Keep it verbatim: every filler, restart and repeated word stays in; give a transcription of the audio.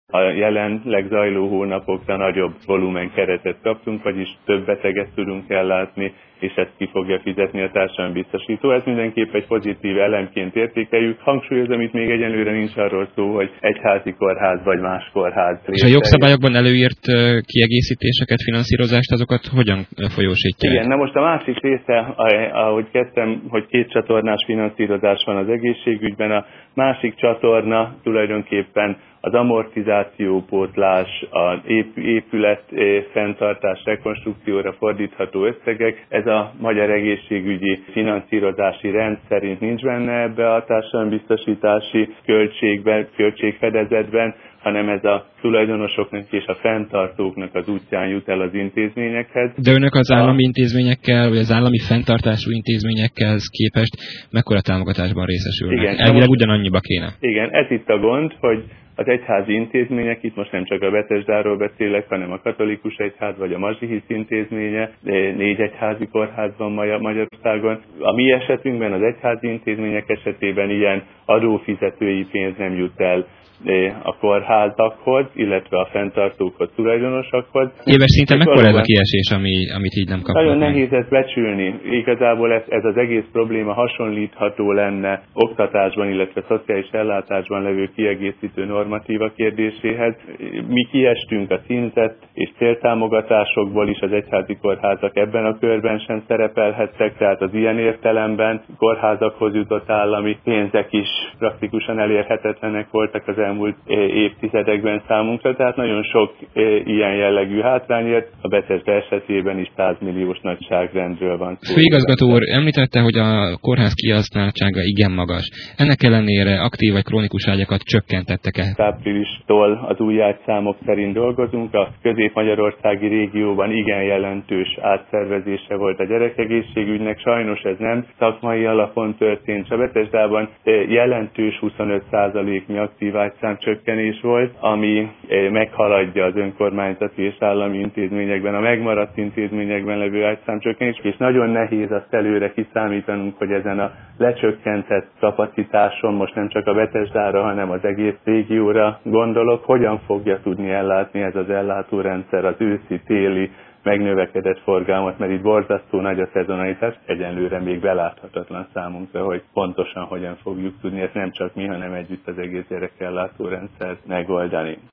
A jelenleg zajló hónapokra nagyobb volumen keretet kaptunk, vagyis több beteget tudunk ellátni, és ezt ki fogja fizetni a társadalombiztosító. Ez mindenképp egy pozitív elemként értékeljük. Hangsúlyozom, itt még egyenlőre nincs arról szó, hogy egyházi kórház vagy más kórház. És a jogszabályokban előírt kiegészítéseket, finanszírozást, azokat hogyan folyósítják? Igen, na most a másik része, ahogy kezdtem, hogy két csatornás finanszírozás van az egészségügyben, a másik csatorna tulajdonképpen az amortizációpótlás, az épület fenntartás, rekonstrukcióra fordítható összegek. Ez a magyar egészségügyi finanszírozási rend szerint nincs benne ebbe a társadalombiztosítási költségben, költségfedezetben, hanem ez a tulajdonosoknak és a fenntartóknak az útján jut el az intézményekhez. De önök az állami intézményekkel, vagy az állami fenntartású intézményekkel képest mekkora támogatásban részesülnek? Igen, elvileg ugyanannyiba kéne. Igen, ez itt a gond, hogy az egyházi intézmények, itt most nem csak a Betesdáról beszélek, hanem a katolikus egyház vagy a Mazsihisz intézménye, négy egyházi kórház van Magyarországon. A mi esetünkben, az egyházi intézmények esetében ilyen adófizetői pénz nem jut el a kórházakhoz, illetve a fenntartókhoz, tulajdonosokhoz. Éves szinten mekkora ez a kiesés, ami, amit így nem kapnak? Nagyon nehéz ezt becsülni. Igazából ez, ez az egész probléma hasonlítható lenne oktatásban, illetve szociális ellátásban levő kiegészítő normatíva kérdéséhez. Mi kiestünk a címzett és céltámogatásokból is, az egyházi kórházak ebben a körben sem szerepelhettek, tehát az ilyen értelemben kórházakhoz jutott állami pénzek is praktikusan elérhetetlenek voltak az elmúlt évtizedekben számunkra, tehát nagyon sok ilyen jellegű hátrányért, a Betesda esetében is száz milliós nagyságrendről van szó. Főigazgató úr említette, hogy a kórház kihasználtsága igen magas. Ennek ellenére aktív vagy krónikus ágyakat csökkentettek-e? Áprilistól az új ágyszámok szerint dolgozunk, a közép-magyarországi régióban igen jelentős átszervezése volt a gyerekegészségügynek, sajnos ez nem szakmai alapon történt. A Betesdában jelentős huszonöt százaléknyi aktív ágyszámcsökkenés volt, ami meghaladja az önkormányzati és állami intézményekben, a megmaradt intézményekben levő ágyszámcsökkenés, és nagyon nehéz azt előre kiszámítanunk, hogy ezen a lecsökkentett kapacitáson, most nem csak a Betesdára, hanem az egész régióra gondolok, hogyan fogja tudni ellátni ez az ellátórendszer az őszi-téli megnövekedett forgalmat, mert itt borzasztó nagy a szezonalitás, egyenlőre még beláthatatlan számunkra, hogy pontosan hogyan fogjuk tudni ezt nem csak mi, hanem együtt az egész gyerekellátó rendszer megoldani.